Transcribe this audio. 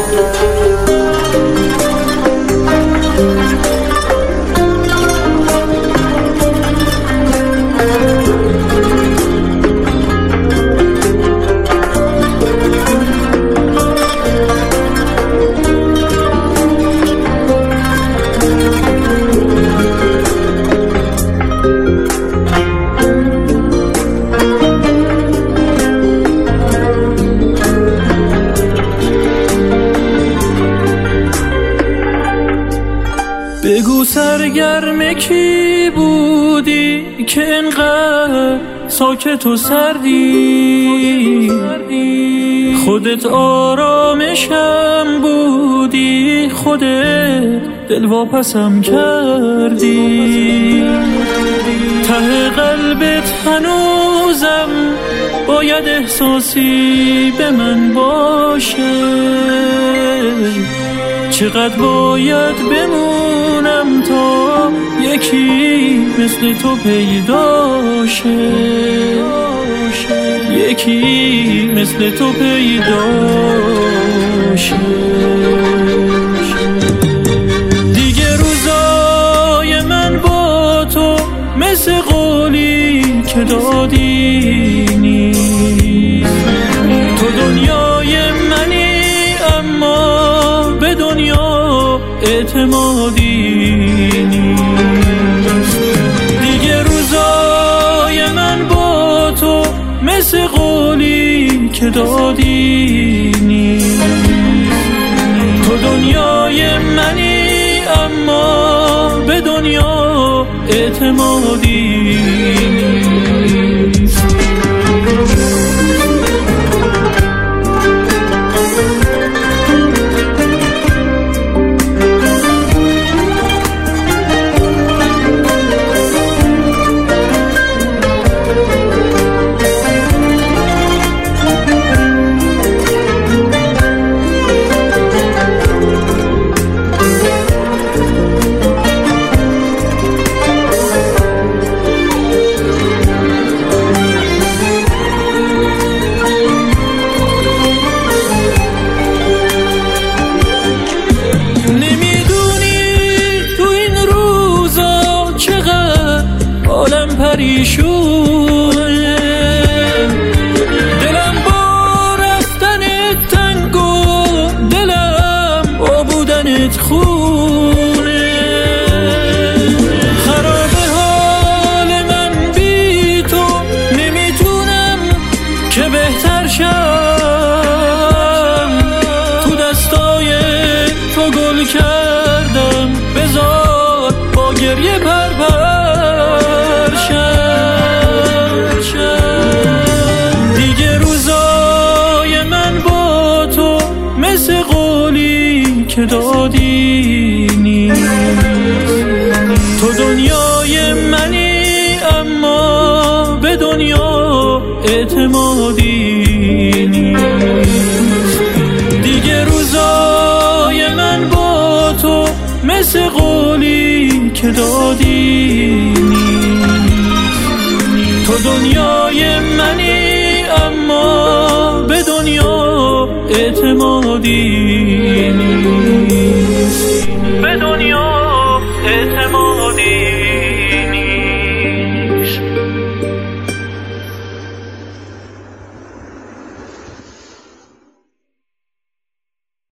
بگو سرگرم کی بودی که انقدر ساکت و سردی؟ خودت آرامشم بودی، خودت دلواپسم کردی. ته قلبت هنوزم باید احساسی به من باشه. چقدر باید بمونم تا یکی مثل تو پیدا شه، یکی مثل تو پیدا شه. دیگه روزای من با تو مثل قولی که دادی نیست. تو دنیای منی اما به دنیا اعتمادی نیست. دیگه روزای من با تو مثل قولی که دادی نیست. تو دنیای منی اما به دنیا اعتمادی نیست. پریشونه دلم با رفتنت تنگ و دلم با بودنت خونه. خراب حال من بی تو، نمیتونم که بهتر شم. تو دستای تو گل کردم، بذار با گریه پرپر. دیگه روزای من با تو مثل قولی که دادی نیست. تو دنیای منی اما به دنیا اعتمادی نیست. دیگه روزای من با تو مثل قولی که دادی نیست. تو دنیای منی اما به دنیا اعتمادی نیست. به دنیا